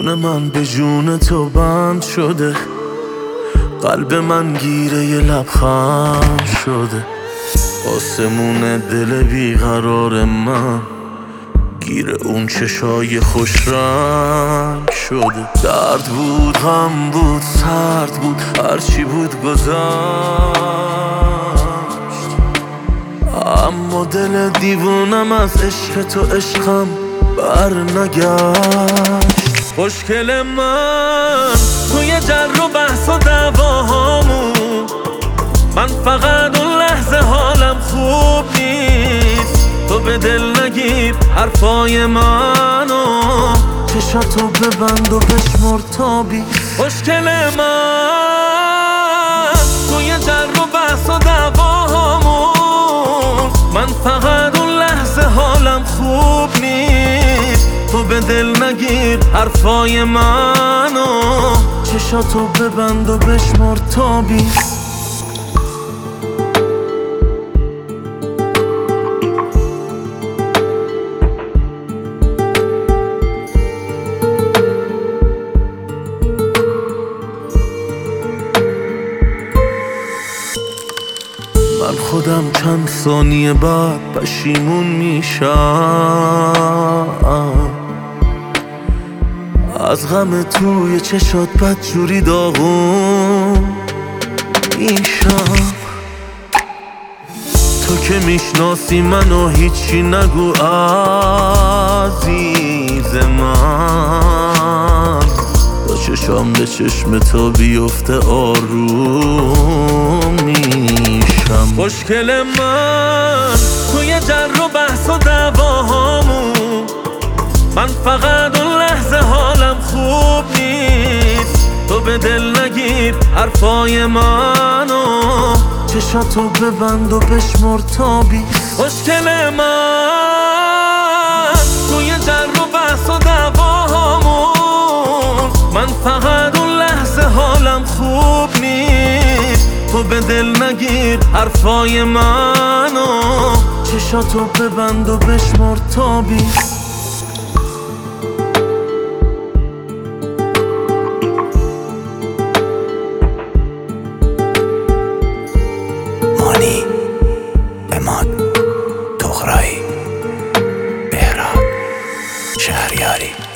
جون من به جون تو بند شده، قلب من گیره ی لبخند شده. آسمون دل بیقرار من گیره اون چشای خوش رنگ شده. درد بود، غم بود، سرد بود، هرچی بود گذشت، اما دل دیوونم از عشق تو عشقم بر نگشت. خوشگل من توی جر و بحث و دعواهامون، من فقط اون لحظه حالم خوب نیست. تو به دل نگیر حرفای منو، چشاتو ببند و بشمر تا 20. خوشگل من توی جر و بحث و دعواهامون، من فقط اون لحظه حالم خوب نیست. تو به دل نگیر حرفای منو، چشاتو ببند و بشمر تا 20. من خودم چند ثانیه بعد پشیمون میشم، از غم توی چشات بدجوری داغون میشم. تو که میشناسی منو هیچی نگو عزیز من، با چشام به چشم تو بیفته آروم میشم. خوشگل من توی جر و بحث و دعواهامون، من فقط اون لحظه حالم خوب نیست. تو به دل نگیر حرفای منو، چشاتو ببند و بشمر تا 20. خوشگل من توی جر و بحث و دعواهامون، من فقط اون لحظه حالم خوب نیست. تو به دل نگیر حرفای منو، چشاتو ببند و بشمر تا 20. مانی، اماد، تغرایی، بهراد، شهریاری.